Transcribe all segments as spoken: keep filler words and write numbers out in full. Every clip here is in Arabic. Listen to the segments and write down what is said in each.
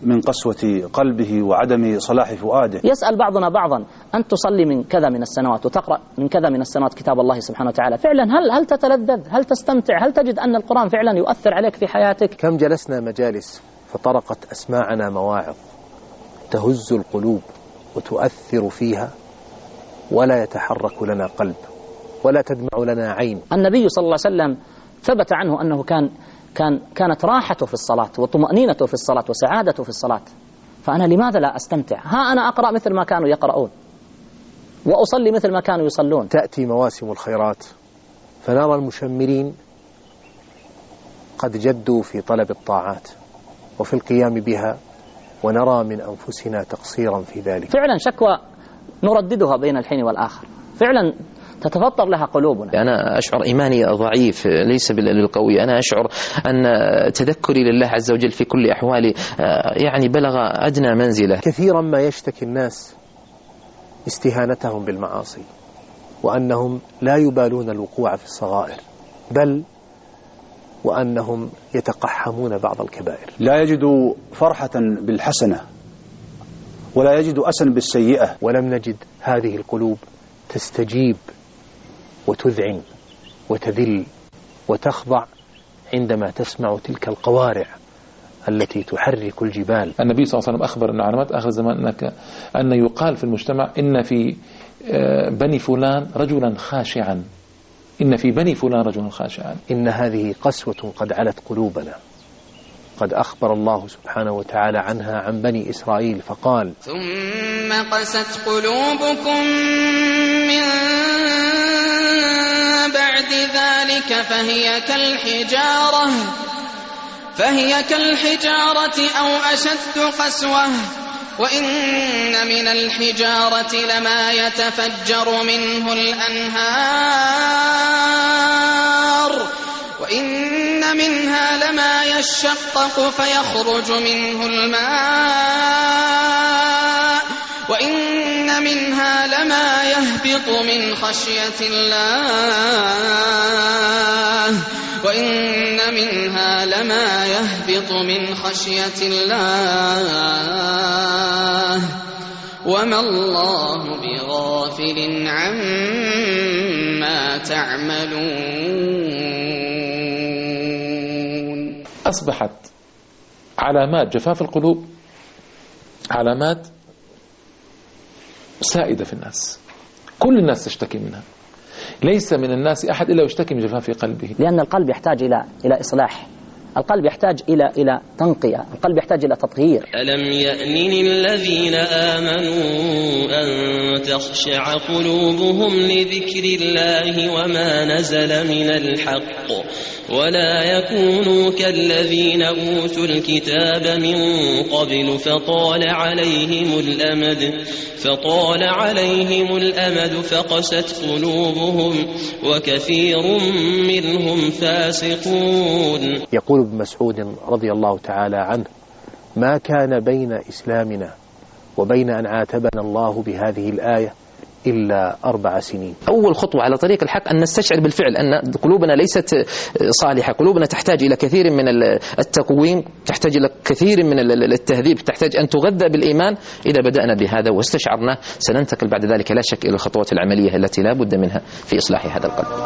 من قسوة قلبه وعدم صلاح فؤاده. يسأل بعضنا بعضا: أن تصلي من كذا من السنوات وتقرأ من كذا من السنوات كتاب الله سبحانه وتعالى، فعلا هل هل تتلذذ؟ هل تستمتع؟ هل تجد أن القرآن فعلا يؤثر عليك في حياتك؟ كم جلسنا مجالس فطرقت أسماعنا مواعظ تهز القلوب وتؤثر فيها، ولا يتحرك لنا قلب ولا تدمع لنا عين. النبي صلى الله عليه وسلم ثبت عنه أنه كان كان كانت راحته في الصلاة وطمأنينته في الصلاة وسعادته في الصلاة، فأنا لماذا لا أستمتع؟ ها أنا أقرأ مثل ما كانوا يقرؤون وأصلي مثل ما كانوا يصلون. تأتي مواسم الخيرات فنرى المشمرين قد جدوا في طلب الطاعات وفي القيام بها، ونرى من أنفسنا تقصيرا في ذلك. فعلا شكوى نرددها بين الحين والآخر، فعلا تتفطر لها قلوبنا. أنا أشعر إيماني ضعيف ليس بالقوي، أنا أشعر أن تذكري لله عز وجل في كل أحوالي يعني بلغ أدنى منزلة. كثيرا ما يشتكي الناس استهانتهم بالمعاصي، وأنهم لا يبالون الوقوع في الصغائر، بل وأنهم يتقحمون بعض الكبائر. لا يجد فرحة بالحسنة ولا يجد أسا بالسيئة. ولم نجد هذه القلوب تستجيب وتذعن وتذل وتخضع عندما تسمع تلك القوارع التي تحرك الجبال. النبي صلى الله عليه وسلم أخبر أن علامات آخر الزمان أنك أن يقال في المجتمع إن في بني فلان رجلا خاشعا، إن في بني فلان رجلا خاشعا. إن هذه قسوة قد علت قلوبنا، قد أخبر الله سبحانه وتعالى عنها عن بني إسرائيل فقال: ثم قست قلوبكم من بعد ذلك فهي كالحجارة فهي كالحجارة أو أشد قسوة، وإن من الحجارة لما يتفجر منه الأنهار، وإن منها لما يشقق فيخرج منه الماء، وإن منها لما يهبط من خشية الله وإن منها لما يهبط من خشية الله وما الله بغافل عما تعملون. أصبحت علامات جفاف القلوب علامات سائدة في الناس، كل الناس تشتكي منها، ليس من الناس أحد إلا يشتكي من جفاف قلبه، لأن القلب يحتاج إلى إلى إصلاح، القلب يحتاج إلى إلى تنقية، القلب يحتاج إلى تطهير. ألم يأن للذين آمنوا أن تخشع قلوبهم لذكر الله وما نزل من الحق ولا يكونوا كالذين أوتوا الكتاب من قبل فطال عليهم الأمد فطال عليهم الأمد فقست قلوبهم وكثير منهم فاسقون. يقول ابن مسعود رضي الله تعالى عنه: ما كان بين إسلامنا وبين أن عاتبنا الله بهذه الآية إلا أربع سنين. أول خطوة على طريق الحق أن نستشعر بالفعل أن قلوبنا ليست صالحة، قلوبنا تحتاج إلى كثير من التقويم، تحتاج إلى كثير من التهذيب، تحتاج أن تغذى بالإيمان. إذا بدأنا بهذا واستشعرنا سننتقل بعد ذلك لا شك إلى الخطوات العملية التي لا بد منها في إصلاح هذا القلب.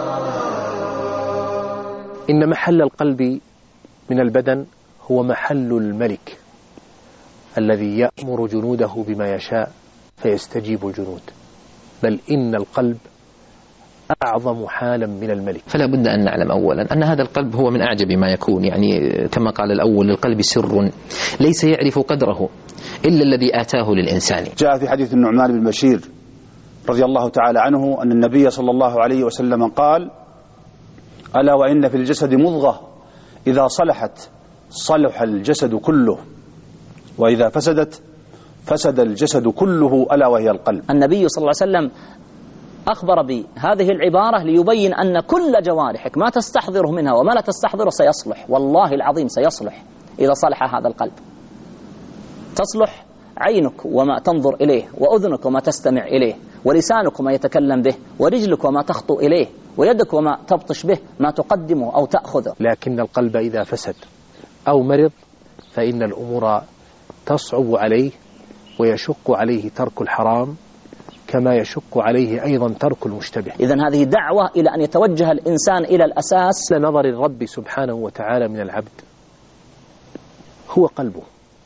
إن محل القلب من البدن هو محل الملك الذي يأمر جنوده بما يشاء فيستجيب الجنود، بل إن القلب أعظم حالا من الملك. فلا بد أن نعلم أولا أن هذا القلب هو من أعجب ما يكون، يعني كما قال الأول: القلب سر ليس يعرف قدره إلا الذي آتاه للإنسان. جاء في حديث النعمان بن بشير رضي الله تعالى عنه أن النبي صلى الله عليه وسلم قال: ألا وإن في الجسد مضغة إذا صلحت صلح الجسد كله وإذا فسدت فسد الجسد كله ألا وهي القلب. النبي صلى الله عليه وسلم أخبر بهذه العبارة ليبين أن كل جوارحك ما تستحضره منها وما لا تستحضره سيصلح، والله العظيم سيصلح إذا صلح هذا القلب. تصلح عينك وما تنظر إليه، وأذنك وما تستمع إليه، ولسانك وما يتكلم به، ورجلك وما تخطو إليه، ويدك وما تبطش به، ما تقدمه أو تأخذه. لكن القلب إذا فسد أو مرض فإن الأمور تصعب عليه ويشق عليه ترك الحرام كما يشق عليه أيضا ترك المشتبه. إذن هذه دعوة إلى أن يتوجه الإنسان إلى الأساس. نظر الرب سبحانه وتعالى من العبد هو قلبه،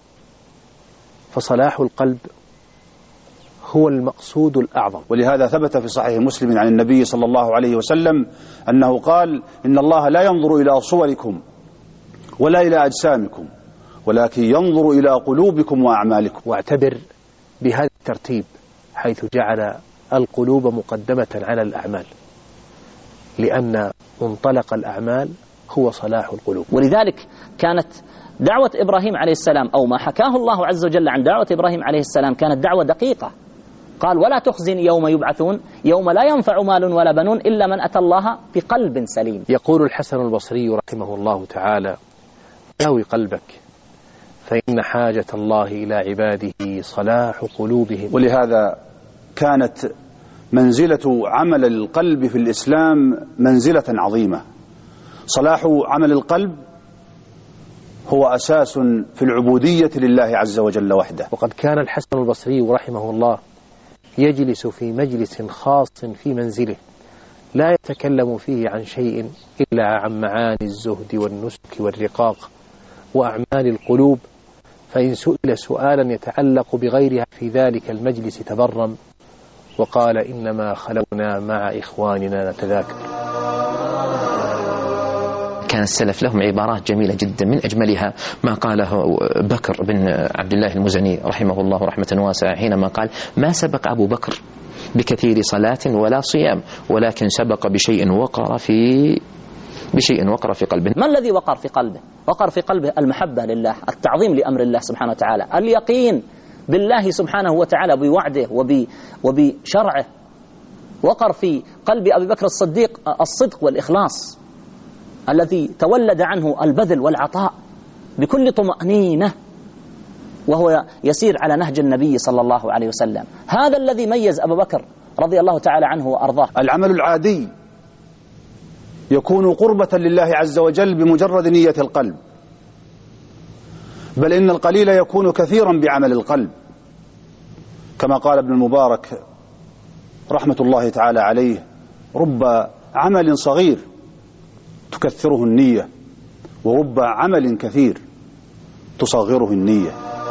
فصلاح القلب هو المقصود الأعظم. ولهذا ثبت في صحيح مسلم عن النبي صلى الله عليه وسلم أنه قال: إن الله لا ينظر إلى صوركم ولا إلى أجسامكم ولكن ينظر إلى قلوبكم وأعمالكم. واعتبر بهذا الترتيب حيث جعل القلوب مقدمة على الأعمال، لأن منطلق الأعمال هو صلاح القلوب. ولذلك كانت دعوة إبراهيم عليه السلام أو ما حكاه الله عز وجل عن دعوة إبراهيم عليه السلام كانت دعوة دقيقة. قال: ولا تخزن يوم يبعثون يوم لا ينفع مال ولا بنون إلا من أتى الله بقلب سليم. يقول الحسن البصري رحمه الله تعالى: داوي قلبك فإن حاجة الله إلى عباده صلاح قلوبهم. ولهذا كانت منزلة عمل القلب في الإسلام منزلة عظيمة. صلاح عمل القلب هو أساس في العبودية لله عز وجل وحده. وقد كان الحسن البصري رحمه الله يجلس في مجلس خاص في منزله لا يتكلم فيه عن شيء إلا عن معاني الزهد والنسك والرقاق وأعمال القلوب، فإن سئل سؤالا يتعلق بغيرها في ذلك المجلس تبرم وقال: إنما خلونا مع إخواننا نتذاكر. كان السلف لهم عبارات جميلة جدا، من أجملها ما قاله بكر بن عبد الله المزني رحمه الله رحمة واسعة حينما قال: ما سبق أبو بكر بكثير صلاة ولا صيام ولكن سبق بشيء وقر في بشيء وقر في قلبه. ما الذي وقر في قلبه؟ وقر في قلبه المحبة لله، التعظيم لأمر الله سبحانه وتعالى، اليقين بالله سبحانه وتعالى بوعده وبشرعه. وقر في قلب أبي بكر الصديق الصدق والإخلاص الذي تولد عنه البذل والعطاء بكل طمأنينة وهو يسير على نهج النبي صلى الله عليه وسلم. هذا الذي ميز أبو بكر رضي الله تعالى عنه وأرضاه. العمل العادي يكون قربة لله عز وجل بمجرد نية القلب، بل إن القليل يكون كثيرا بعمل القلب، كما قال ابن المبارك رحمة الله تعالى عليه: رب عمل صغير تكثره النية ورب عمل كثير تصغره النية.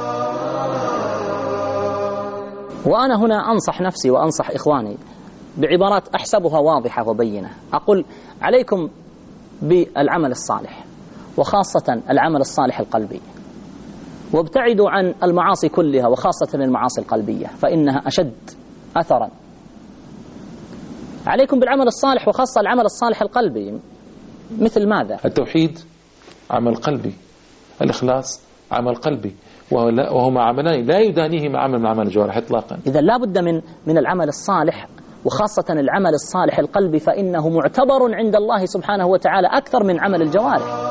وأنا هنا أنصح نفسي وأنصح إخواني بعبارات أحسبها واضحة وبينة. أقول: عليكم بالعمل الصالح، وخاصة العمل الصالح القلبي، وابتعدوا عن المعاصي كلها وخاصة المعاصي القلبية فإنها أشد أثرا. عليكم بالعمل الصالح وخاصة العمل الصالح القلبي. مثل ماذا؟ التوحيد عمل قلبي، الإخلاص عمل قلبي، وهما عملان لا يدانيهما عمل من عمل الجوارح إطلاقا. إذا لا بد من من العمل الصالح، وخاصة العمل الصالح القلبي، فإنه معتبر عند الله سبحانه وتعالى أكثر من عمل الجوارح.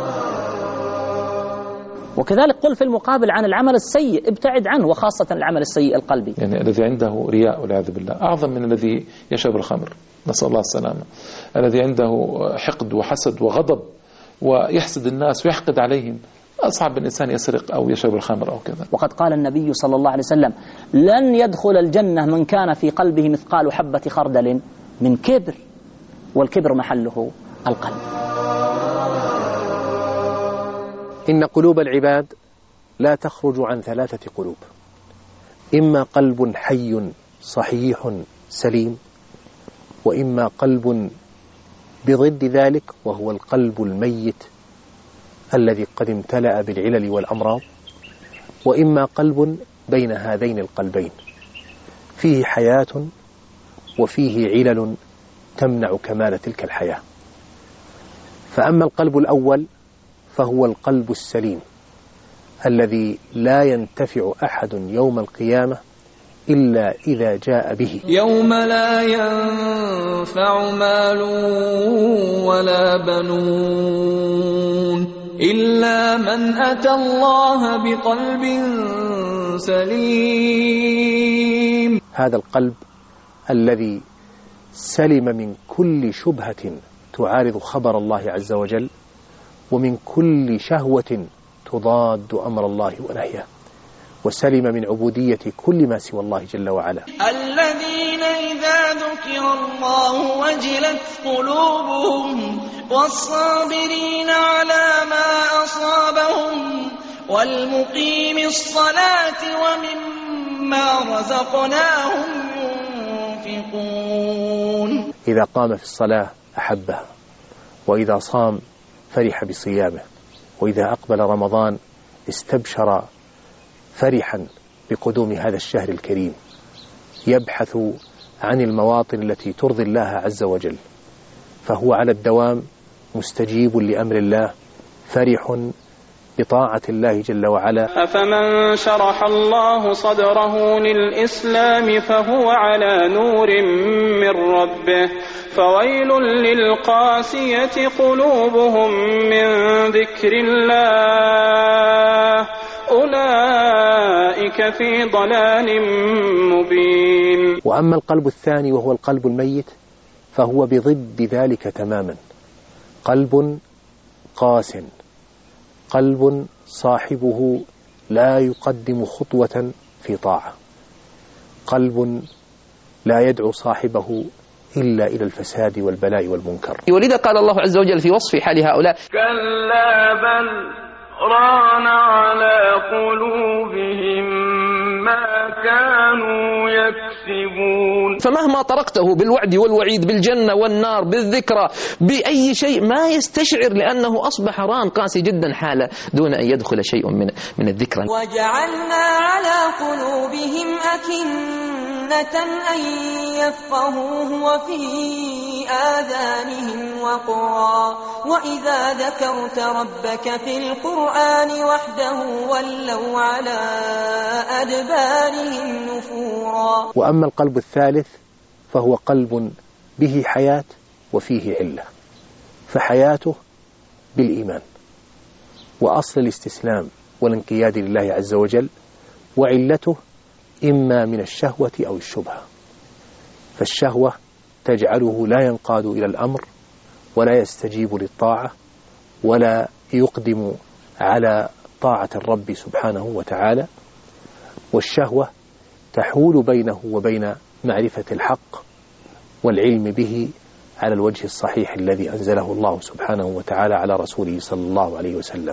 وكذلك قل في المقابل عن العمل السيء، ابتعد عنه، وخاصة العمل السيء القلبي. يعني الذي عنده رياء والعياذ بالله أعظم من الذي يشرب الخمر، نسأل الله السلامة. الذي عنده حقد وحسد وغضب ويحسد الناس ويحقد عليهم أصعب من إنسان يسرق أو يشرب الخمر أو كذا. وقد قال النبي صلى الله عليه وسلم: لن يدخل الجنة من كان في قلبه مثقال حبة خردل من كبر، والكبر محله القلب. إن قلوب العباد لا تخرج عن ثلاثة قلوب: إما قلب حي صحيح سليم، وإما قلب بضد ذلك وهو القلب الميت الذي قد امتلأ بالعلل والأمراض، وإما قلب بين هذين القلبين فيه حياة وفيه علل تمنع كمال تلك الحياة. فأما القلب الأول فهو القلب السليم الذي لا ينتفع أحد يوم القيامة إلا إذا جاء به. يوم لا ينفع مال ولا بنون إلا من أتى الله بقلب سليم. هذا القلب الذي سلم من كل شبهة تعارض خبر الله عز وجل، ومن كل شهوة تضاد أمر الله ونهيه. وسلم من عبودية كل ما سوى الله جل وعلا. الذين إذا ذكر الله وجلت قلوبهم والصابرين على ما أصابهم والمقيم الصلاة ومما رزقناهم ينفقون. إذا قام في الصلاة أحبها، وإذا صام فرح بصيامه، وإذا أقبل رمضان استبشر فرحا بقدوم هذا الشهر الكريم، يبحث عن المواطن التي ترضي الله عز وجل، فهو على الدوام مستجيب لأمر الله، فرح بطاعة الله جل وعلا. أفمن شرح الله صدره للإسلام فهو على نور من ربه فويل للقاسية قلوبهم من ذكر الله أولئك في ضلال مبين. وأما القلب الثاني وهو القلب الميت فهو بضد ذلك تماما، قلب قاس، قلب صاحبه لا يقدم خطوة في طاعة، قلب لا يدعو صاحبه إلا إلى الفساد والبلاء والمنكر. ولذا قال الله عز وجل في وصف حال هؤلاء: كلا بل ران على قلوبهم ما كانوا يكسبون. فمهما طرقته بالوعد والوعيد، بالجنة والنار، بالذكرى، بأي شيء ما يستشعر، لأنه أصبح ران قاسي جدا حاله دون أن يدخل شيء من من الذكرى. وجعلنا على قلوبهم أكنة أن يفقهوه وفي آذانهم وقرا وإذا ذكرت ربك في القرآن وحده ولوا على أدبارهم نفورا. وأما القلب الثالث فهو قلب به حياة وفيه علة، فحياته بالإيمان وأصل الاستسلام والانقياد لله عز وجل، وعلته إما من الشهوة أو الشبهة، فالشهوة تجعله لا ينقاد إلى الأمر ولا يستجيب للطاعة ولا يقدم على طاعة الرب سبحانه وتعالى، والشهوة تحول بينه وبين معرفة الحق والعلم به على الوجه الصحيح الذي أنزله الله سبحانه وتعالى على رسوله صلى الله عليه وسلم.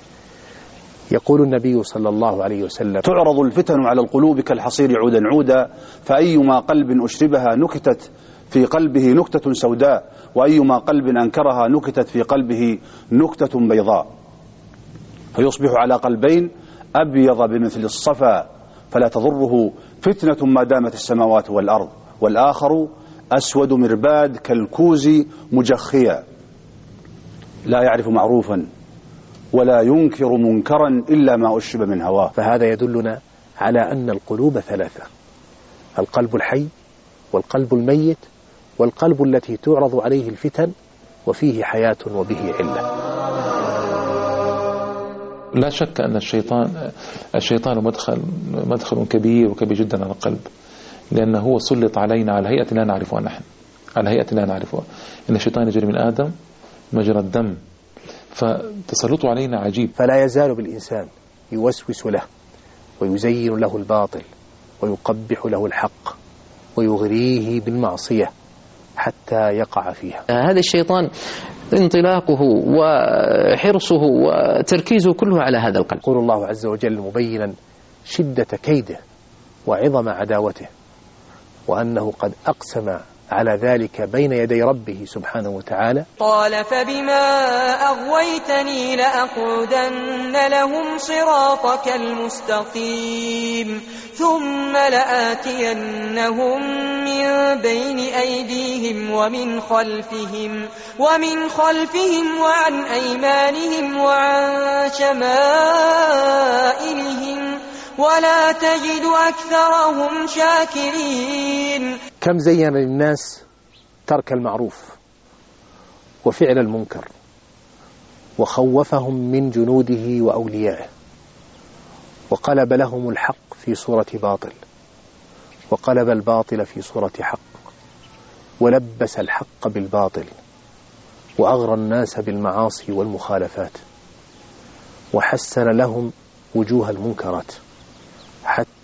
يقول النبي صلى الله عليه وسلم: تعرض الفتن على القلوب كالحصير عودا عودا، فأيما قلب أشربها نكتت في قلبه نكتة سوداء، وأيما قلب أنكرها نكتت في قلبه نكتة بيضاء، فيصبح على قلبين أبيض بمثل الصفا فلا تضره فتنة ما دامت السماوات والأرض، والآخر أسود مرباد كالكوز مجخيا لا يعرف معروفا ولا ينكر منكرا إلا ما أشرب من هواه. فهذا يدلنا على أن القلوب ثلاثة: القلب الحي والقلب الميت والقلب التي تعرض عليه الفتن وفيه حياة وبه علة. لا شك أن الشيطان الشيطان مدخل مدخل كبير وكبير جدا على القلب، لأنه هو سلط علينا على هيئة لا نعرفها نحن، على هيئة لا نعرفها. إن الشيطان يجري من آدم مجرى الدم، فتسلطه علينا عجيب. فلا يزال بالإنسان يوسوس له ويزين له الباطل ويقبح له الحق ويغريه بالمعصية حتى يقع فيها. هذا الشيطان انطلاقه وحرصه وتركيزه كله على هذا القلب. يقول الله عز وجل مبينا شدة كيده وعظم عداوته، وأنه قد أقسم على ذلك بين يدي ربه سبحانه وتعالى. قال فبما أغويتني لأقعدن لهم صراطك المستقيم ثم لآتينهم من بين أيديهم ومن خلفهم ومن خلفهم وعن أيمانهم وعن شمائلهم ولا تجد أكثرهم شاكرين. كم زين للناس ترك المعروف وفعل المنكر، وخوفهم من جنوده وأوليائه، وقلب لهم الحق في صورة باطل وقلب الباطل في صورة حق، ولبس الحق بالباطل وأغرى الناس بالمعاصي والمخالفات، وحسن لهم وجوه المنكرات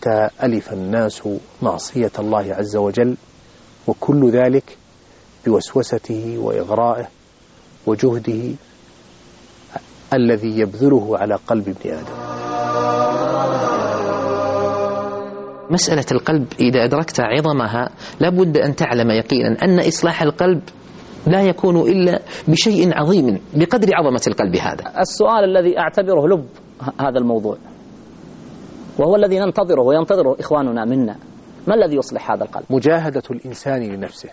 حتى ألف الناس معصية الله عز وجل، وكل ذلك بوسوسته وإغرائه وجهده الذي يبذله على قلب ابن آدم. مسألة القلب إذا أدركت عظمها لابد أن تعلم يقينا أن إصلاح القلب لا يكون إلا بشيء عظيم بقدر عظمة القلب هذا. السؤال الذي أعتبره لب هذا الموضوع وهو الذي ننتظره وينتظره إخواننا منا، ما الذي يصلح هذا القلب؟ مجاهدة الإنسان لنفسه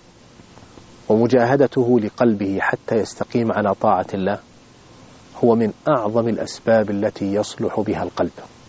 ومجاهدته لقلبه حتى يستقيم على طاعة الله هو من أعظم الأسباب التي يصلح بها القلب،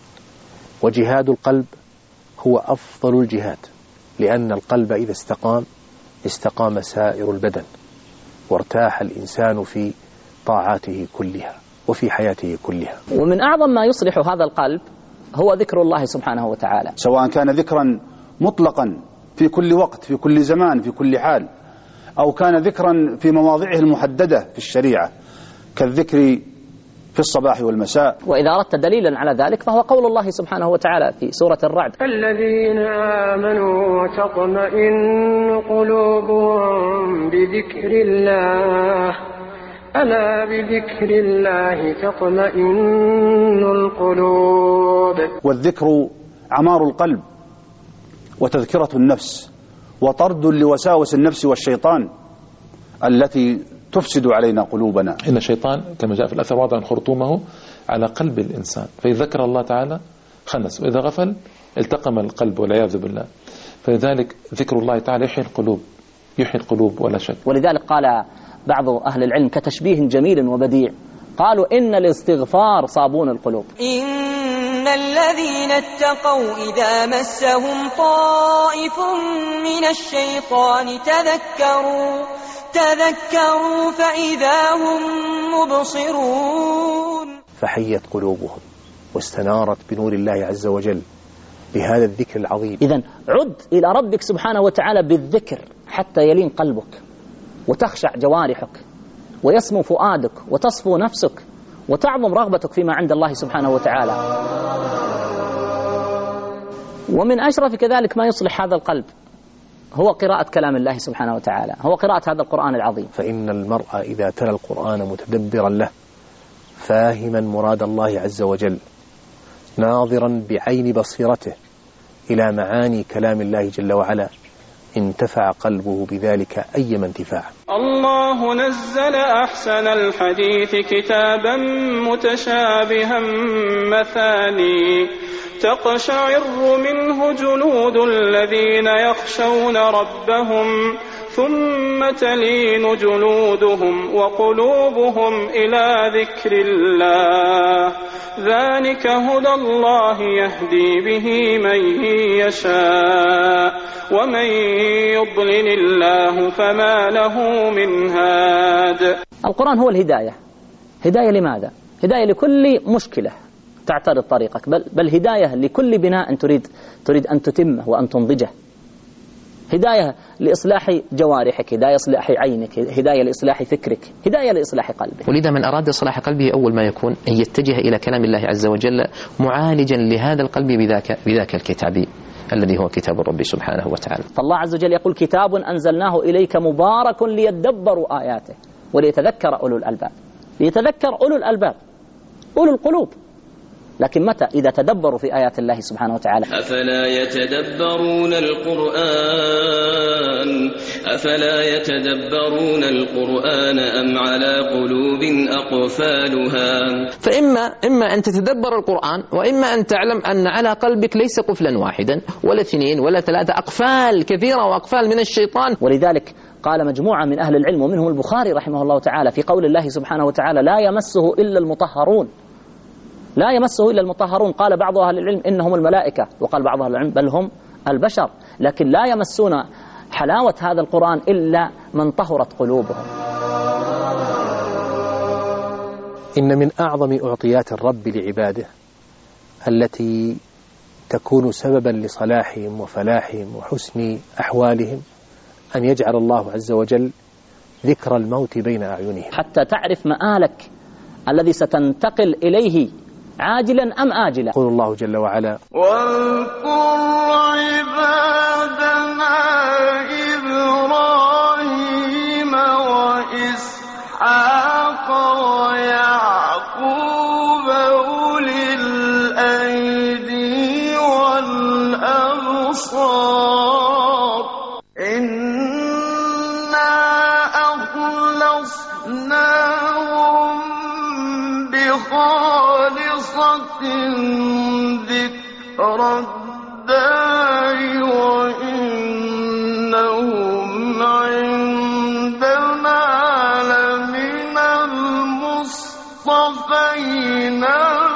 وجهاد القلب هو أفضل الجهاد، لأن القلب إذا استقام استقام سائر البدن وارتاح الإنسان في طاعاته كلها وفي حياته كلها. ومن أعظم ما يصلح هذا القلب هو ذكر الله سبحانه وتعالى، سواء كان ذكرا مطلقا في كل وقت في كل زمان في كل حال، أو كان ذكرا في مواضعه المحددة في الشريعة كالذكر في الصباح والمساء. وإذا أردت دليلا على ذلك فهو قول الله سبحانه وتعالى في سورة الرعد: الذين آمنوا وتطمئن قلوبهم بذكر الله ألا بذكر الله تطمئن القلوب. والذكر عمار القلب وتذكرة النفس وطرد لوساوس النفس والشيطان التي تفسد علينا قلوبنا. إن الشيطان كما جاء في الأثر وضع خرطومه على قلب الإنسان، فإذا ذكر الله تعالى خنس، وإذا غفل التقم القلب والعياذ بالله. فلذلك ذكر الله تعالى يحيي القلوب، يحيي القلوب ولا شك. ولذلك قال بعض أهل العلم كتشبيه جميل وبديع، قالوا إن الاستغفار صابون القلوب. إن الذين اتقوا إذا مسهم طائف من الشيطان تذكروا تذكروا فإذا هم مبصرون. فحيت قلوبهم واستنارت بنور الله عز وجل بهذا الذكر العظيم. إذن عد إلى ربك سبحانه وتعالى بالذكر حتى يلين قلبك وتخشع جوارحك ويسمو فؤادك وتصفو نفسك وتعظم رغبتك فيما عند الله سبحانه وتعالى. ومن أشرف كذلك ما يصلح هذا القلب هو قراءة كلام الله سبحانه وتعالى، هو قراءة هذا القرآن العظيم. فإن المرء إذا تلا القرآن متدبرا له فاهما مراد الله عز وجل ناظرا بعين بصيرته إلى معاني كلام الله جل وعلا انتفع قلبه بذلك أيما انتفاع. الله نزل أحسن الحديث كتابا متشابها مثاني تقشعر منه جلود الذين يخشون ربهم ثم تلين جلودهم وقلوبهم إلى ذكر الله ذلك هدى الله يهدي به من يشاء ومن يضلل الله فما له من هاد. القرآن هو الهداية. هداية لماذا؟ هداية لكل مشكلة تعترض طريقك، بل, بل هداية لكل بناء تريد, تريد أن تتمه وأن تنضجه. هداية لإصلاح جوارحك، هداية لإصلاح عينك، هداية لإصلاح فكرك، هداية لإصلاح قلبك. ولذا من أراد إصلاح قلبه أول ما يكون أن يتجه إلى كلام الله عز وجل معالجا لهذا القلب بذاك, بذاك الكتاب الذي هو كتاب الرب سبحانه وتعالى. فالله عز وجل يقول كتاب أنزلناه إليك مبارك ليدبروا آياته وليتذكر أولو الألباب. ليتذكر أولو الألباب أولو القلوب، لكن متى؟ إذا تدبروا في آيات الله سبحانه وتعالى. أفلا يتدبرون القرآن أفلا يتدبرون القرآن أم على قلوب أقفالها. فإما إما أن تتدبر القرآن، وإما أن تعلم أن على قلبك ليس قفلا واحدا ولا اثنين ولا ثلاثة، أقفال كثيرة وأقفال من الشيطان. ولذلك قال مجموعة من أهل العلم ومنهم البخاري رحمه الله تعالى في قول الله سبحانه وتعالى لا يمسه إلا المطهرون، لا يمسه إلا المطهرون. قال بعض أهل العلم إنهم الملائكة، وقال بعض أهل العلم بل هم البشر، لكن لا يمسون حلاوة هذا القرآن إلا من طهرت قلوبهم. إن من أعظم أعطيات الرب لعباده التي تكون سببا لصلاحهم وفلاحهم وحسن أحوالهم أن يجعل الله عز وجل ذكر الموت بين أعينهم، حتى تعرف مآلك الذي ستنتقل إليه عاجلا أم آجلا. يقول الله جل وعلا: واذكر عبادنا إبراهيم وإسحاق ويعقوب أولي الأيدي والأبصار إنا أخلصناهم بخالصة ذكر الدار وإنهم عندنا لمن المصطفين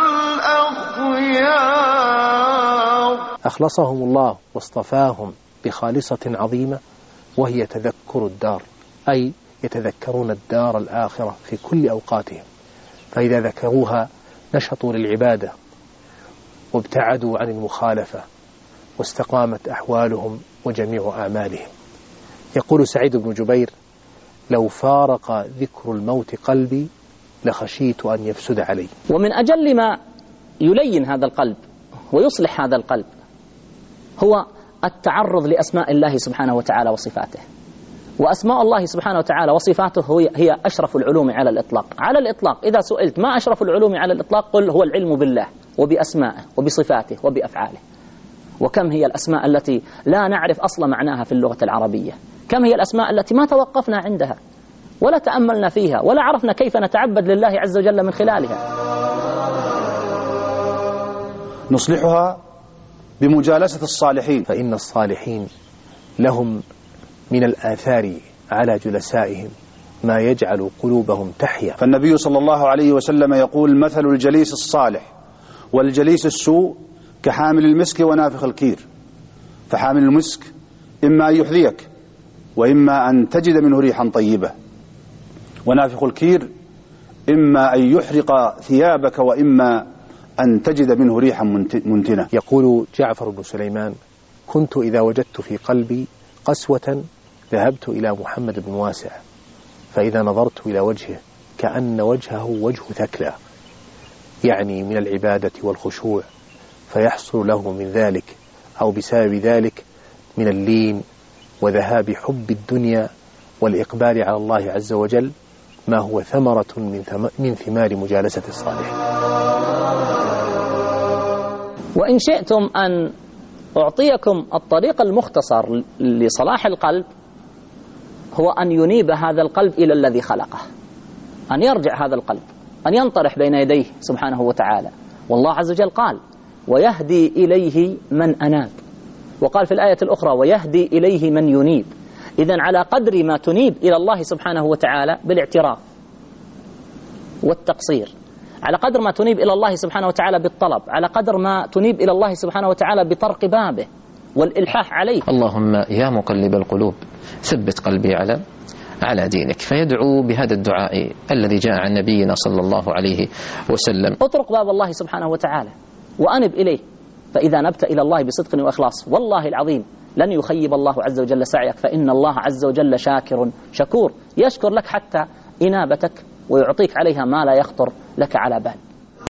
الأخيار. أخلصهم الله واصطفاهم بخالصة عظيمة وهي تذكر الدار، أي يتذكرون الدار الآخرة في كل أوقاتهم، فإذا ذكروها نشطوا للعبادة وابتعدوا عن المخالفة واستقامت أحوالهم وجميع أعمالهم. يقول سعيد بن جبير: لو فارق ذكر الموت قلبي لخشيت أن يفسد علي. ومن أجل ما يلين هذا القلب ويصلح هذا القلب هو التعرض لأسماء الله سبحانه وتعالى وصفاته. وأسماء الله سبحانه وتعالى وصفاته هي أشرف العلوم على الإطلاق. على الإطلاق إذا سئلت ما أشرف العلوم على الإطلاق قل هو العلم بالله وبأسمائه وبصفاته وبأفعاله. وكم هي الأسماء التي لا نعرف أصلا معناها في اللغة العربية، كم هي الأسماء التي ما توقفنا عندها ولا تأملنا فيها ولا عرفنا كيف نتعبد لله عز وجل من خلالها. نصلحها بمجالسة الصالحين، فإن الصالحين لهم من الآثار على جلسائهم ما يجعل قلوبهم تحيا. فالنبي صلى الله عليه وسلم يقول: مثل الجليس الصالح والجليس السوء كحامل المسك ونافخ الكير. فحامل المسك إما أن يحذيك وإما أن تجد منه ريحا طيبة، ونافخ الكير إما أن يحرق ثيابك وإما أن تجد منه ريحا منتنة. يقول جعفر بن سليمان: كنت إذا وجدت في قلبي قسوة ذهبت إلى محمد بن واسع، فإذا نظرت إلى وجهه كأن وجهه وجه ثكلى، يعني من العبادة والخشوع، فيحصل له من ذلك أو بسبب ذلك من اللين وذهاب حب الدنيا والإقبال على الله عز وجل ما هو ثمرة من ثمار مجالسة الصالحين. وإن شئتم أن أعطيكم الطريق المختصر لصلاح القلب هو أن ينيب هذا القلب إلى الذي خلقه، أن يرجع هذا القلب، أن ينطرح بين يديه سبحانه وتعالى. والله عز وجل قال: ويهدي إليه من أناب، وقال في الآية الأخرى: ويهدي إليه من ينيب. إذن على قدر ما تنيب إلى الله سبحانه وتعالى بالاعتراف والتقصير، على قدر ما تنيب إلى الله سبحانه وتعالى بالطلب، على قدر ما تنيب إلى الله سبحانه وتعالى بطرق بابه والإلحاح عليه. اللهم يا مقلب القلوب ثبت قلبي على على دينك. فيدعو بهذا الدعاء الذي جاء عن نبينا صلى الله عليه وسلم: اطرق باب الله سبحانه وتعالى وأنب إليه، فإذا نبت إلى الله بصدق وإخلاص والله العظيم لن يخيب الله عز وجل سعيك، فإن الله عز وجل شاكر شكور، يشكر لك حتى إنابتك ويعطيك عليها ما لا يخطر لك على بال.